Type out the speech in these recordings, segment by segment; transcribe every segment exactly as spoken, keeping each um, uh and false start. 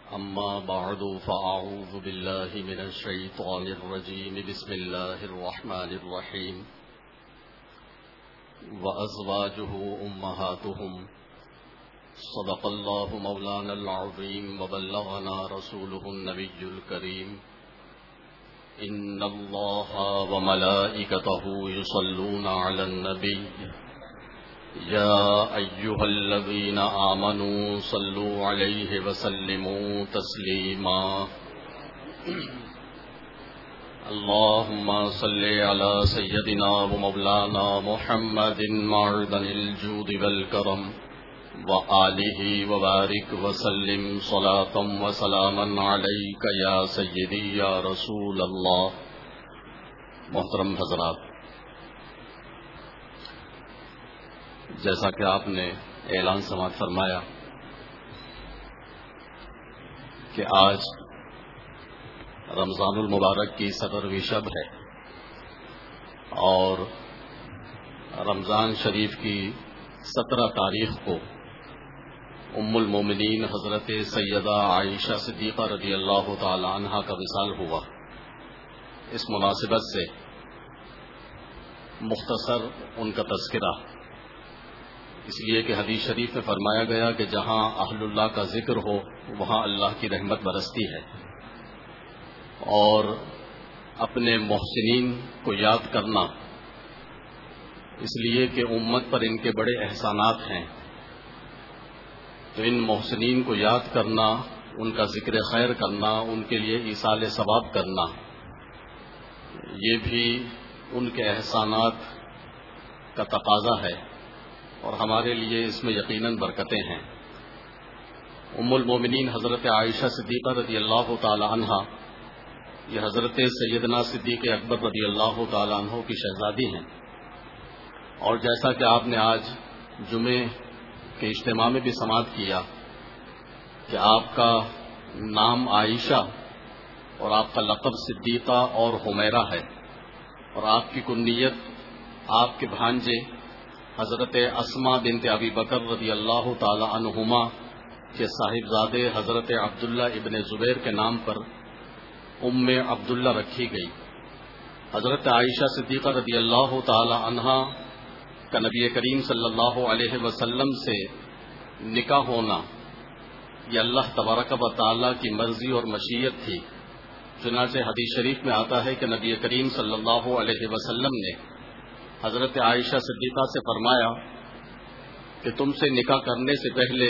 أما بعد فأعوذ بالله من الشيطان الرجيم بسم الله الرحمن الرحيم وأزواجه أمهاتهم صدق الله مولانا العظيم وبلغنا رسوله النبي الكريم إن الله وملائكته يصلون على النبي يا أيها الذين آمنوا صلوا عليه وسلموا تسليما اللهم صل على سيدنا ومولانا محمد معدن الجود والكرم وآله وبارك وسلم صلاة وسلاما عليك يا سيدي يا رسول الله. محترم حضرات، جیسا کہ آپ نے اعلان سماعت فرمایا کہ آج رمضان المبارک کی سترویں شب ہے اور رمضان شریف کی سترہ تاریخ کو ام المومنین حضرت سیدہ عائشہ صدیقہ رضی اللہ تعالی عنہا کا وصال ہوا. اس مناسبت سے مختصر ان کا تذکرہ، اس لیے کہ حدیث شریف میں فرمایا گیا کہ جہاں اہل اللہ کا ذکر ہو وہاں اللہ کی رحمت برستی ہے، اور اپنے محسنین کو یاد کرنا اس لیے کہ امت پر ان کے بڑے احسانات ہیں، تو ان محسنین کو یاد کرنا، ان کا ذکر خیر کرنا، ان کے لیے ایصال ثواب کرنا، یہ بھی ان کے احسانات کا تقاضا ہے اور ہمارے لیے اس میں یقیناً برکتیں ہیں. ام المومنین حضرت عائشہ صدیقہ رضی اللہ تعالی عنہا یہ حضرت سیدنا صدیق اکبر رضی اللہ تعالی عنہ کی شہزادی ہیں، اور جیسا کہ آپ نے آج جمعے کے اجتماع میں بھی سماعت کیا کہ آپ کا نام عائشہ اور آپ کا لقب صدیقہ اور حمیرہ ہے، اور آپ کی کنیت آپ کے بھانجے حضرت اسماء بنت ابی بکر رضی اللہ تعالی عنہما کے صاحبزادے حضرت عبداللہ ابن زبیر کے نام پر ام عبداللہ رکھی گئی. حضرت عائشہ صدیقہ رضی اللہ تعالی عنہا کا نبی کریم صلی اللہ علیہ وسلم سے نکاح ہونا یہ اللہ تبارک و تعالی کی مرضی اور مشیت تھی. چنانچہ حدیث شریف میں آتا ہے کہ نبی کریم صلی اللہ علیہ وسلم نے حضرت عائشہ صدیقہ سے فرمایا کہ تم سے نکاح کرنے سے پہلے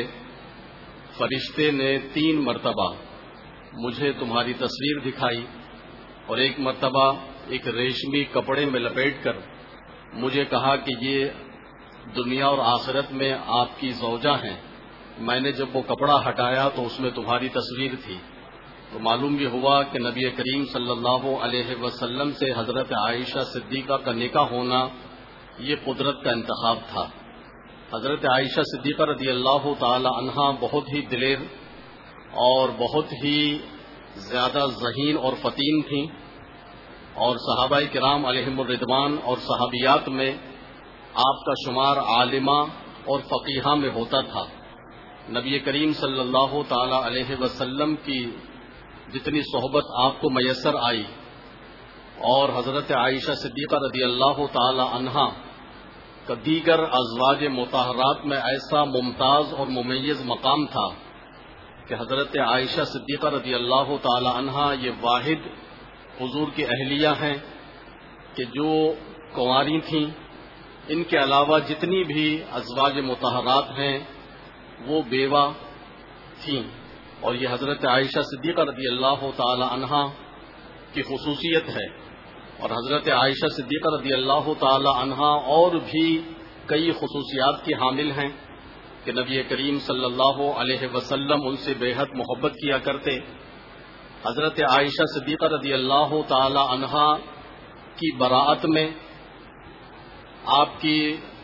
فرشتے نے تین مرتبہ مجھے تمہاری تصویر دکھائی، اور ایک مرتبہ ایک ریشمی کپڑے میں لپیٹ کر مجھے کہا کہ یہ دنیا اور آخرت میں آپ کی زوجہ ہیں. میں نے جب وہ کپڑا ہٹایا تو اس میں تمہاری تصویر تھی. تو معلوم یہ ہوا کہ نبی کریم صلی اللہ علیہ وسلم سے حضرت عائشہ صدیقہ کا نکاح ہونا یہ قدرت کا انتخاب تھا. حضرت عائشہ صدیقہ رضی اللہ تعالی عنہا بہت ہی دلیر اور بہت ہی زیادہ ذہین اور فتین تھیں، اور صحابہ کرام علیہم الرضوان اور صحابیات میں آپ کا شمار عالمہ اور فقیہہ میں ہوتا تھا. نبی کریم صلی اللہ تعالی علیہ وسلم کی جتنی صحبت آپ کو میسر آئی، اور حضرت عائشہ صدیقہ رضی اللہ تعالی عنہا کا دیگر ازواج مطہرات میں ایسا ممتاز اور ممیز مقام تھا کہ حضرت عائشہ صدیقہ رضی اللہ تعالی عنہا یہ واحد حضور کی اہلیہ ہیں کہ جو کنواری تھیں. ان کے علاوہ جتنی بھی ازواج مطہرات ہیں وہ بیوہ تھیں، اور یہ حضرت عائشہ صدیقہ رضی اللہ تعالی عنہا کی خصوصیت ہے. اور حضرت عائشہ صدیقہ رضی اللہ تعالی عنہا اور بھی کئی خصوصیات کی حامل ہیں کہ نبی کریم صلی اللہ علیہ وسلم ان سے بے حد محبت کیا کرتے. حضرت عائشہ صدیقہ رضی اللہ تعالی عنہا کی براءت میں آپ کی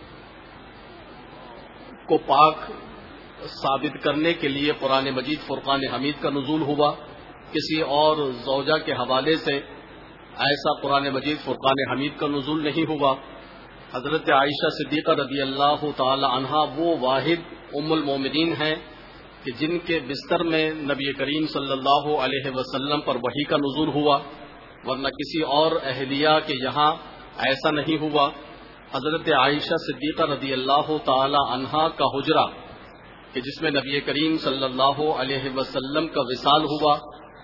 کو پاک ثابت کرنے کے لیے قرآن مجید فرقان حمید کا نزول ہوا. کسی اور زوجہ کے حوالے سے ایسا قرآن مجید فرقان حمید کا نزول نہیں ہوا. حضرت عائشہ صدیقہ رضی اللہ تعالی عنہا وہ واحد ام المومنین ہیں کہ جن کے بستر میں نبی کریم صلی اللہ علیہ وسلم پر وحی کا نزول ہوا، ورنہ کسی اور اہلیہ کے یہاں ایسا نہیں ہوا۔ حضرت عائشہ صدیقہ رضی اللہ تعالی عنہا کا حجرہ کہ جس میں نبی کریم صلی اللہ علیہ وسلم کا وصال ہوا،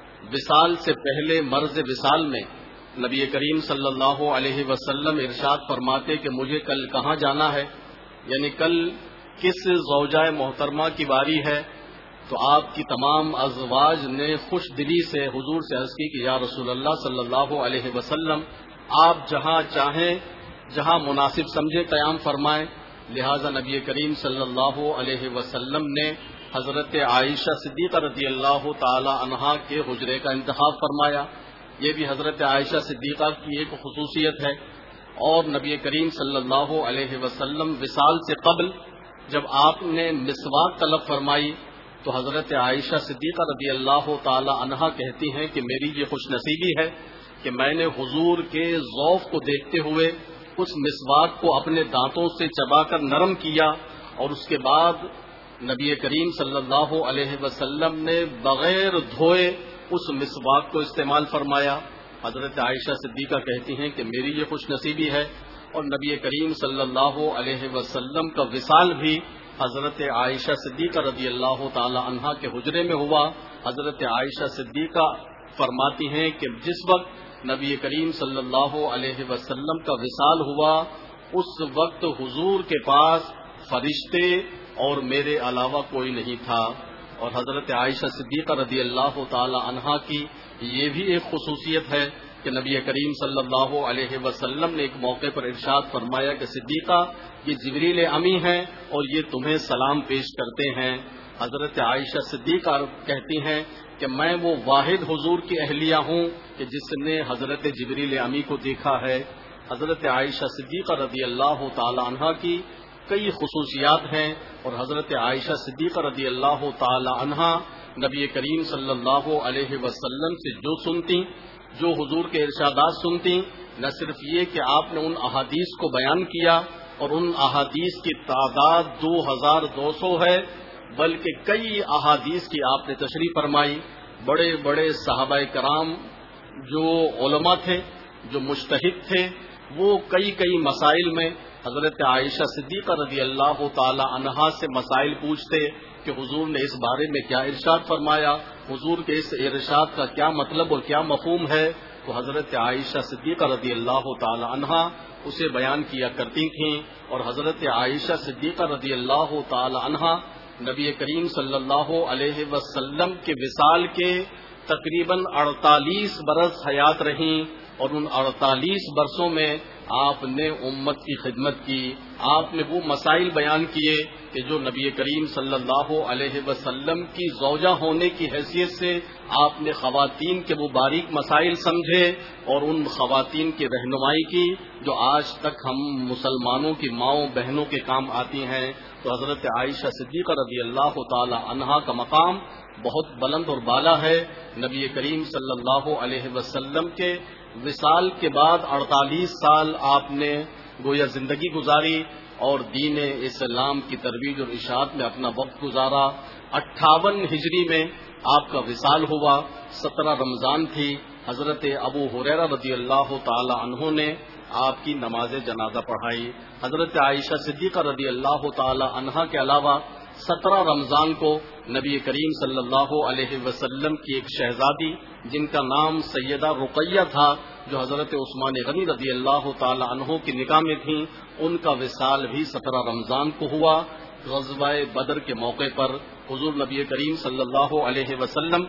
وصال سے پہلے مرض وصال میں نبی کریم صلی اللہ علیہ وسلم ارشاد فرماتے کہ مجھے کل کہاں جانا ہے، یعنی کل کس زوجہ محترمہ کی باری ہے، تو آپ کی تمام ازواج نے خوش دلی سے حضور سے عرض کی کہ یا رسول اللہ صلی اللہ علیہ وسلم آپ جہاں چاہیں جہاں مناسب سمجھے قیام فرمائیں۔ لہذا نبی کریم صلی اللہ علیہ وسلم نے حضرت عائشہ صدیقہ رضی اللہ تعالی عنہا کے حجرے کا انتخاب فرمایا۔ یہ بھی حضرت عائشہ صدیقہ کی ایک خصوصیت ہے۔ اور نبی کریم صلی اللہ علیہ وسلم وصال سے قبل جب آپ نے مسواک طلب فرمائی تو حضرت عائشہ صدیقہ رضی اللہ تعالی عنہا کہتی ہیں کہ میری یہ خوش نصیبی ہے کہ میں نے حضور کے ذوق کو دیکھتے ہوئے اس مسواک کو اپنے دانتوں سے چبا کر نرم کیا، اور اس کے بعد نبی کریم صلی اللہ علیہ وسلم نے بغیر دھوئے اس مسواک کو استعمال فرمایا۔ حضرت عائشہ صدیقہ کہتی ہیں کہ میری یہ خوش نصیبی ہے۔ اور نبی کریم صلی اللہ علیہ وسلم کا وصال بھی حضرت عائشہ صدیقہ رضی اللہ تعالی عنہا کے حجرے میں ہوا۔ حضرت عائشہ صدیقہ فرماتی ہیں کہ جس وقت نبی کریم صلی اللہ علیہ وسلم کا وصال ہوا اس وقت حضور کے پاس فرشتے اور میرے علاوہ کوئی نہیں تھا۔ اور حضرت عائشہ صدیقہ رضی اللہ تعالی عنہا کی یہ بھی ایک خصوصیت ہے کہ نبی کریم صلی اللہ علیہ وسلم نے ایک موقع پر ارشاد فرمایا کہ صدیقہ یہ جبریل امی ہیں اور یہ تمہیں سلام پیش کرتے ہیں۔ حضرت عائشہ صدیقہ کہتی ہیں کہ میں وہ واحد حضور کی اہلیہ ہوں کہ جس نے حضرت جبریل امی کو دیکھا ہے۔ حضرت عائشہ صدیقہ رضی اللہ تعالی عنہا کی کئی خصوصیات ہیں، اور حضرت عائشہ صدیقہ رضی اللہ تعالی عنہا نبی کریم صلی اللہ علیہ وسلم سے جو سنتی، جو حضور کے ارشادات سنتی، نہ صرف یہ کہ آپ نے ان احادیث کو بیان کیا اور ان احادیث کی تعداد دو ہزار دو سو ہے، بلکہ کئی احادیث کی آپ نے تشریح فرمائی۔ بڑے بڑے صحابہ کرام جو علماء تھے، جو مجتہد تھے، وہ کئی کئی مسائل میں حضرت عائشہ صدیقہ رضی اللہ تعالی عنہا سے مسائل پوچھتے کہ حضور نے اس بارے میں کیا ارشاد فرمایا، حضور کے اس ارشاد کا کیا مطلب اور کیا مفہوم ہے، تو حضرت عائشہ صدیقہ رضی اللہ تعالی عنہا اسے بیان کیا کرتی تھیں۔ اور حضرت عائشہ صدیقہ رضی اللہ تعالی عنہا نبی کریم صلی اللہ علیہ وسلم کے وصال کے تقریباً اڑتالیس برس حیات رہیں، اور ان اڑتالیس برسوں میں آپ نے امت کی خدمت کی۔ آپ نے وہ مسائل بیان کیے کہ جو نبی کریم صلی اللہ علیہ وسلم کی زوجہ ہونے کی حیثیت سے آپ نے خواتین کے وہ باریک مسائل سمجھے اور ان خواتین کی رہنمائی کی جو آج تک ہم مسلمانوں کی ماؤں بہنوں کے کام آتی ہیں۔ تو حضرت عائشہ صدیقہ رضی اللہ تعالی عنہا کا مقام بہت بلند اور بالا ہے۔ نبی کریم صلی اللہ علیہ وسلم کے وصال کے بعد اڑتالیس سال آپ نے گویا زندگی گزاری اور دین اسلام کی ترویج اور اشاعت میں اپنا وقت گزارا۔ اٹھاون ہجری میں آپ کا وصال ہوا، سترہ رمضان تھی۔ حضرت ابو ہریرہ رضی اللہ تعالی عنہ نے آپ کی نماز جنازہ پڑھائی۔ حضرت عائشہ صدیقہ رضی اللہ تعالی عنہا کے علاوہ سترہ رمضان کو نبی کریم صلی اللہ علیہ وسلم کی ایک شہزادی جن کا نام سیدہ رقیہ تھا، جو حضرت عثمان غنی رضی اللہ تعالی عنہ کی نکاح میں تھیں، ان کا وصال بھی سترہ رمضان کو ہوا۔ غزوہ بدر کے موقع پر حضور نبی کریم صلی اللہ علیہ وسلم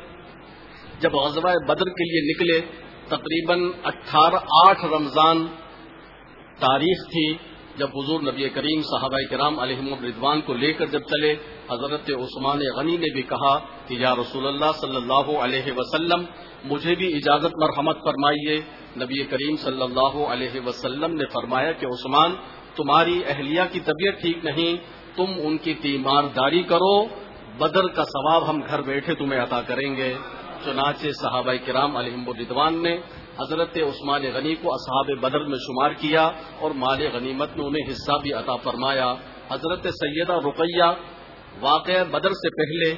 جب غزوہ بدر کے لیے نکلے، تقریباً اٹھارہ آٹھ رمضان تاریخ تھی جب حضور نبی کریم صحابہ کرام علیہم الرضوان کو لے کر جب چلے۔ حضرت عثمان غنی نے بھی کہا کہ یا رسول اللہ صلی اللہ علیہ وسلم مجھے بھی اجازت مرحمت فرمائیے۔ نبی کریم صلی اللہ علیہ وسلم نے فرمایا کہ عثمان تمہاری اہلیہ کی طبیعت ٹھیک نہیں، تم ان کی تیمارداری کرو، بدر کا ثواب ہم گھر بیٹھے تمہیں عطا کریں گے۔ چنانچہ صحابہ کرام علیہم الرضوان نے حضرت عثمان غنی کو اصحاب بدر میں شمار کیا اور مال غنیمت میں انہیں حصہ بھی عطا فرمایا۔ حضرت سیدہ رقیہ واقعہ بدر سے پہلے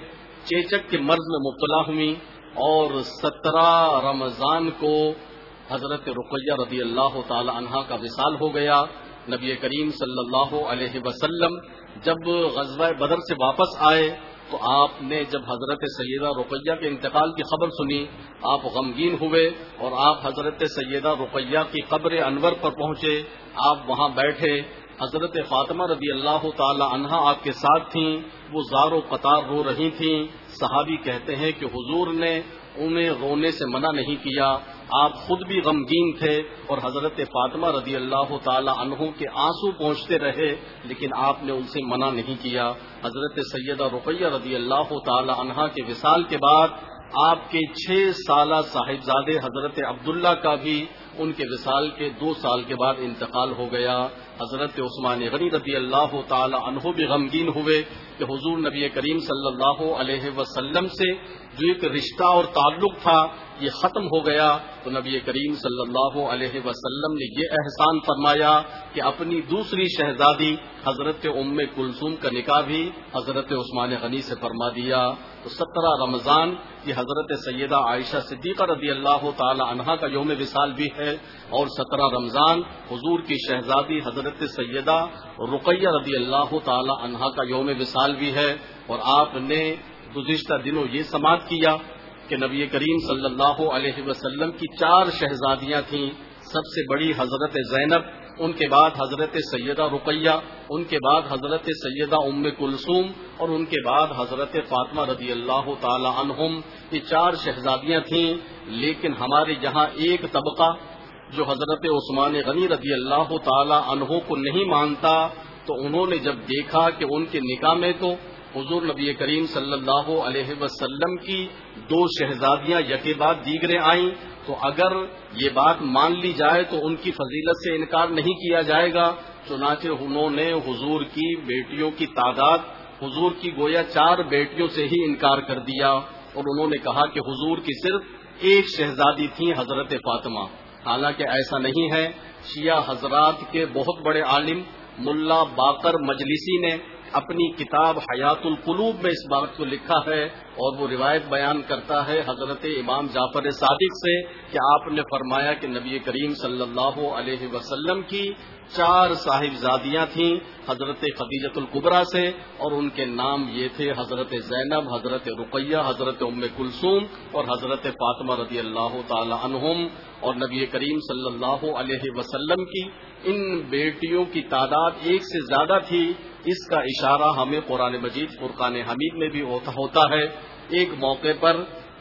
چیچک کے مرض میں مبتلا ہوئی اور سترہ رمضان کو حضرت رقیہ رضی اللہ تعالی عنہا کا وصال ہو گیا. نبی کریم صلی اللہ علیہ وسلم جب غزوہ بدر سے واپس آئے تو آپ نے جب حضرت سیدہ رقیہ کے انتقال کی خبر سنی آپ غمگین ہوئے اور آپ حضرت سیدہ رقیہ کی قبر انور پر پہنچے. آپ وہاں بیٹھے. حضرت فاطمہ رضی اللہ تعالی عنہا آپ کے ساتھ تھیں. وہ زار و قطار رو رہی تھیں. صحابی کہتے ہیں کہ حضور نے انہیں رونے سے منع نہیں کیا. آپ خود بھی غمگین تھے اور حضرت فاطمہ رضی اللہ تعالی عنہ کے آنسو پہنچتے رہے لیکن آپ نے ان سے منع نہیں کیا. حضرت سیدہ رقیہ رضی اللہ تعالی عنہا کے وصال کے بعد آپ کے چھ سالہ صاحبزادے حضرت عبداللہ کا بھی ان کے وصال کے دو سال کے بعد انتقال ہو گیا. حضرت عثمان غنی رضی اللہ تعالی عنہ بھی غمگین ہوئے کہ حضور نبی کریم صلی اللہ علیہ وسلم سے جو ایک رشتہ اور تعلق تھا یہ ختم ہو گیا. تو نبی کریم صلی اللہ علیہ وسلم نے یہ احسان فرمایا کہ اپنی دوسری شہزادی حضرت ام کلثوم کا نکاح بھی حضرت عثمان غنی سے فرما دیا. تو سترہ رمضان یہ حضرت سیدہ عائشہ صدیقہ رضی اللہ تعالی عنہا کا یوم وصال بھی ہے اور سترہ رمضان حضور کی شہزادی حضرت سیدہ رقیہ رضی اللہ تعالی عنہا کا یوم وصال بھی ہے. اور آپ نے گزشتہ دنوں یہ سماعت کیا کہ نبی کریم صلی اللہ علیہ وسلم کی چار شہزادیاں تھیں. سب سے بڑی حضرت زینب, ان کے بعد حضرت سیدہ رقیہ, ان کے بعد حضرت سیدہ ام کلثوم اور ان کے بعد حضرت فاطمہ رضی اللہ تعالی عنہم. یہ چار شہزادیاں تھیں لیکن ہمارے یہاں ایک طبقہ جو حضرت عثمان غنی رضی اللہ تعالی عنہ کو نہیں مانتا تو انہوں نے جب دیکھا کہ ان کے نکاح میں تو حضور نبی کریم صلی اللہ علیہ وسلم کی دو شہزادیاں یکے بعد دیگرے آئیں تو اگر یہ بات مان لی جائے تو ان کی فضیلت سے انکار نہیں کیا جائے گا. چنانچہ انہوں نے حضور کی بیٹیوں کی تعداد حضور کی گویا چار بیٹیوں سے ہی انکار کر دیا اور انہوں نے کہا کہ حضور کی صرف ایک شہزادی تھی حضرت فاطمہ. حالانکہ ایسا نہیں ہے. شیعہ حضرات کے بہت بڑے عالم ملا باقر مجلسی نے اپنی کتاب حیات القلوب میں اس بات کو لکھا ہے اور وہ روایت بیان کرتا ہے حضرت امام جعفر صادق سے کہ آپ نے فرمایا کہ نبی کریم صلی اللہ علیہ وسلم کی چار صاحبزادیاں تھیں حضرت خدیجۃ الکبریٰ سے اور ان کے نام یہ تھے حضرت زینب, حضرت رقیہ, حضرت ام کلثوم اور حضرت فاطمہ رضی اللہ تعالی عنہم. اور نبی کریم صلی اللہ علیہ وسلم کی ان بیٹیوں کی تعداد ایک سے زیادہ تھی. اس کا اشارہ ہمیں قرآن مجید فرقان حمید میں بھی ہوتا ہے. ایک موقع پر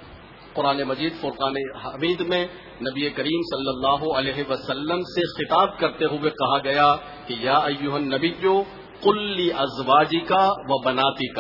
قرآن مجید فرقان حمید میں نبی کریم صلی اللہ علیہ وسلم سے خطاب کرتے ہوئے کہا گیا کہ یا ایھا النبی قل لازواجک و بناتک,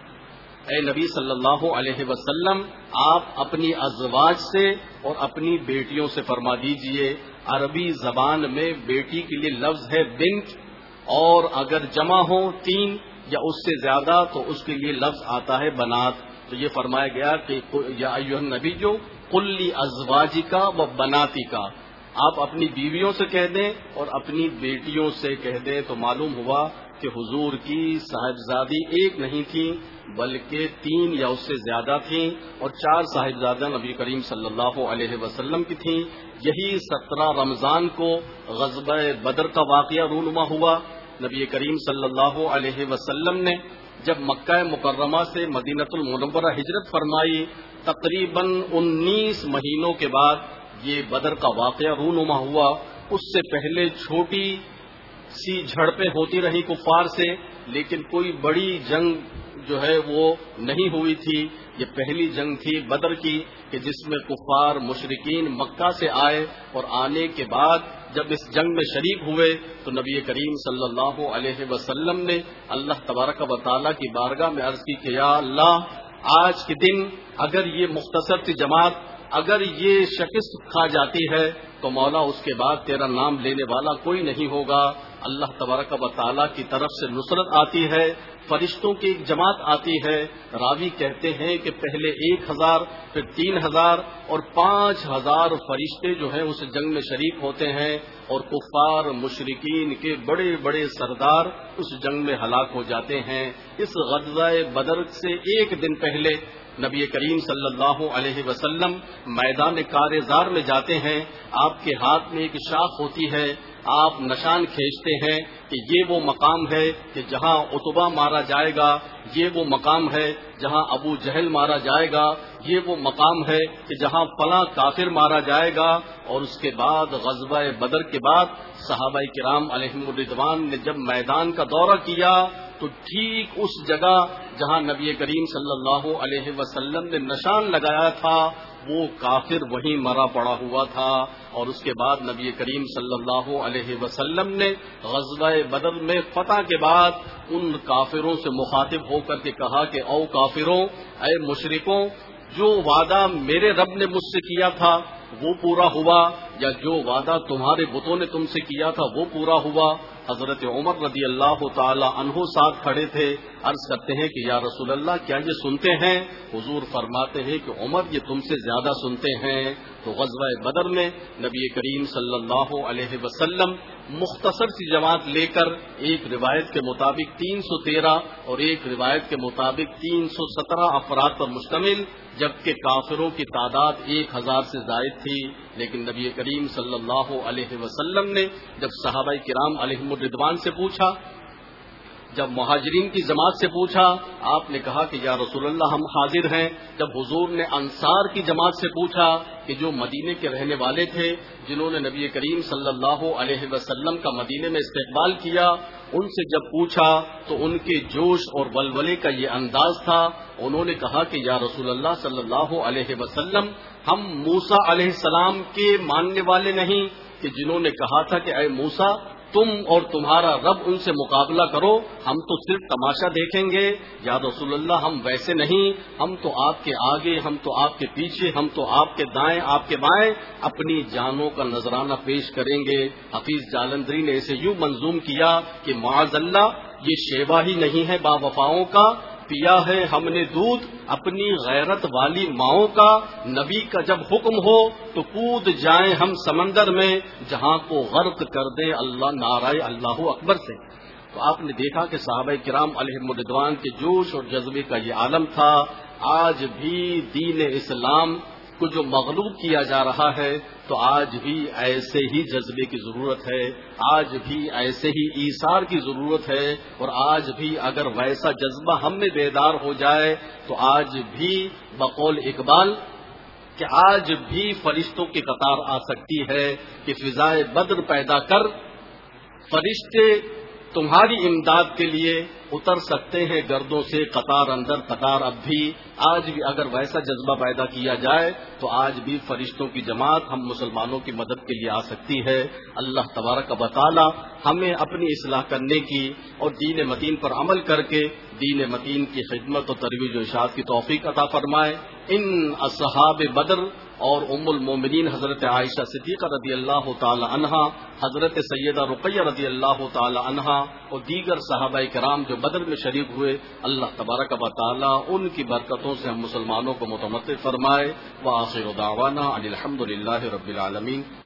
اے نبی صلی اللہ علیہ وسلم آپ اپنی ازواج سے اور اپنی بیٹیوں سے فرما دیجئے. عربی زبان میں بیٹی کے لیے لفظ ہے بنت اور اگر جمع ہو تین یا اس سے زیادہ تو اس کے لیے لفظ آتا ہے بنات. تو یہ فرمایا گیا کہ یا ایھا النبی قل لازواجک و بناتک, آپ اپنی بیویوں سے کہہ دیں اور اپنی بیٹیوں سے کہہ دیں. تو معلوم ہوا کہ حضور کی صاحبزادی ایک نہیں تھی بلکہ تین یا اس سے زیادہ تھیں اور چار صاحبزادہ نبی کریم صلی اللہ علیہ وسلم کی تھیں. یہی سترہ رمضان کو غزوہ بدر کا واقعہ رونما ہوا. نبی کریم صلی اللہ علیہ وسلم نے جب مکہ مکرمہ سے مدینہ المنورہ ہجرت فرمائی تقریباً انیس مہینوں کے بعد یہ بدر کا واقعہ رونما ہوا. اس سے پہلے چھوٹی سی جھڑپیں ہوتی رہی کفار سے لیکن کوئی بڑی جنگ جو ہے وہ نہیں ہوئی تھی. یہ پہلی جنگ تھی بدر کی کہ جس میں کفار مشرکین مکہ سے آئے اور آنے کے بعد جب اس جنگ میں شریک ہوئے تو نبی کریم صلی اللہ علیہ وسلم نے اللہ تبارک و تعالیٰ کی بارگاہ میں عرض کی کہ یا اللہ آج کے دن اگر یہ مختصر سی جماعت اگر یہ شکست کھا جاتی ہے تو مولا اس کے بعد تیرا نام لینے والا کوئی نہیں ہوگا۔ اللہ تبارک و تعالیٰ کی طرف سے نصرت آتی ہے، فرشتوں کی ایک جماعت آتی ہے۔ راوی کہتے ہیں کہ پہلے ایک ہزار، پھر تین ہزار اور پانچ ہزار فرشتے جو ہیں اس جنگ میں شریک ہوتے ہیں، اور کفار مشرکین کے بڑے بڑے سردار اس جنگ میں ہلاک ہو جاتے ہیں۔ اس غزوہ بدر سے ایک دن پہلے نبی کریم صلی اللہ علیہ وسلم میدان کارزار میں جاتے ہیں۔ آپ کے ہاتھ میں ایک شاخ ہوتی ہے، آپ نشان کھینچتے ہیں کہ یہ وہ مقام ہے کہ جہاں عتبہ مارا جائے گا، یہ وہ مقام ہے جہاں ابو جہل مارا جائے گا، یہ وہ مقام ہے کہ جہاں فلاں کافر مارا جائے گا۔ اور اس کے بعد غزوہ بدر کے بعد صحابہ کرام علیہم الرضوان نے جب میدان کا دورہ کیا تو ٹھیک اس جگہ جہاں نبی کریم صلی اللہ علیہ وسلم نے نشان لگایا تھا وہ کافر وہیں مرا پڑا ہوا تھا۔ اور اس کے بعد نبی کریم صلی اللہ علیہ وسلم نے غزوہ بدر میں فتح کے بعد ان کافروں سے مخاطب ہو کر کے کہا کہ او کافروں، اے مشرکوں، جو وعدہ میرے رب نے مجھ سے کیا تھا وہ پورا ہوا، یا جو وعدہ تمہارے بتوں نے تم سے کیا تھا وہ پورا ہوا؟ حضرت عمر رضی اللہ تعالی عنہ ساتھ کھڑے تھے، عرض کرتے ہیں کہ یا رسول اللہ کیا یہ سنتے ہیں؟ حضور فرماتے ہیں کہ عمر یہ تم سے زیادہ سنتے ہیں۔ تو غزوہ بدر میں نبی کریم صلی اللہ علیہ وسلم مختصر سی جماعت لے کر، ایک روایت کے مطابق تین سو تیرہ اور ایک روایت کے مطابق تین سو سترہ افراد پر مشتمل، جبکہ کافروں کی تعداد ایک ہزار سے زائد تھی، لیکن نبی کریم صلی اللہ علیہ وسلم نے جب صحابہ کرام علیہم الرضوان سے پوچھا، جب مہاجرین کی جماعت سے پوچھا، آپ نے کہا کہ یا رسول اللہ ہم حاضر ہیں۔ جب حضور نے انصار کی جماعت سے پوچھا کہ جو مدینے کے رہنے والے تھے، جنہوں نے نبی کریم صلی اللہ علیہ وسلم کا مدینے میں استقبال کیا، ان سے جب پوچھا تو ان کے جوش اور ولولے کا یہ انداز تھا، انہوں نے کہا کہ یا رسول اللہ صلی اللہ علیہ وسلم ہم موسیٰ علیہ السلام کے ماننے والے نہیں کہ جنہوں نے کہا تھا کہ اے موسیٰ تم اور تمہارا رب ان سے مقابلہ کرو، ہم تو صرف تماشا دیکھیں گے۔ یا رسول اللہ ہم ویسے نہیں، ہم تو آپ کے آگے، ہم تو آپ کے پیچھے، ہم تو آپ کے دائیں آپ کے بائیں اپنی جانوں کا نذرانہ پیش کریں گے۔ حفیظ جالندری نے اسے یوں منظوم کیا کہ معاذ اللہ یہ شیوا ہی نہیں ہے با وفاؤں کا، پیا ہے ہم نے دودھ اپنی غیرت والی ماؤں کا، نبی کا جب حکم ہو تو کود جائیں ہم سمندر میں، جہاں کو غرق کر دے اللہ نعرہ اللہ اکبر سے۔ تو آپ نے دیکھا کہ صحابہ کرام علیہم الرضوان کے جوش اور جذبے کا یہ عالم تھا۔ آج بھی دین اسلام کو جو مغلوب کیا جا رہا ہے تو آج بھی ایسے ہی جذبے کی ضرورت ہے، آج بھی ایسے ہی ایثار کی ضرورت ہے، اور آج بھی اگر ویسا جذبہ ہم میں بیدار ہو جائے تو آج بھی بقول اقبال کہ آج بھی فرشتوں کی قطار آ سکتی ہے کہ فضائے بدر پیدا کر، فرشتے تمہاری امداد کے لیے اتر سکتے ہیں گردوں سے قطار اندر قطار اب بھی۔ آج بھی اگر ویسا جذبہ پیدا کیا جائے تو آج بھی فرشتوں کی جماعت ہم مسلمانوں کی مدد کے لیے آ سکتی ہے۔ اللہ تبارک و تعالی ہمیں اپنی اصلاح کرنے کی اور دین متین پر عمل کر کے دین متین کی خدمت و ترویج و اشاعت کی توفیق عطا فرمائے۔ ان اصحاب بدر اور ام المومنین حضرت عائشہ صدیقہ رضی اللہ تعالی عنہا، حضرت سیدہ رقیہ رضی اللہ تعالی عنہا اور دیگر صحابہ کرام جو بدر میں شریک ہوئے، اللہ تبارک و تعالی ان کی برکتوں سے ہم مسلمانوں کو متمتع فرمائے۔ وآخر دعوانا ان الحمد للہ رب العالمین۔